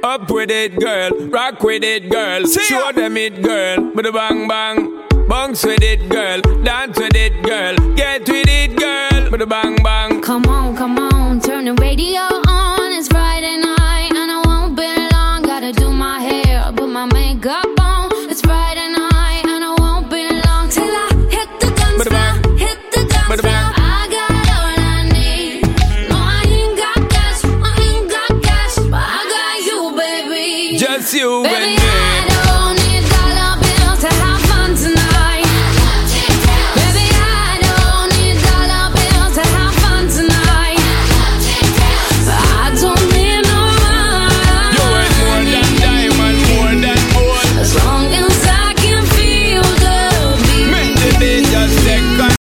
Up with it, girl. Rock with it, girl. Show them it, girl. With a bang bang. Bounce with it, girl. Dance with it, girl. Get with it, girl. With a bang bang. Come on, turn the radio on.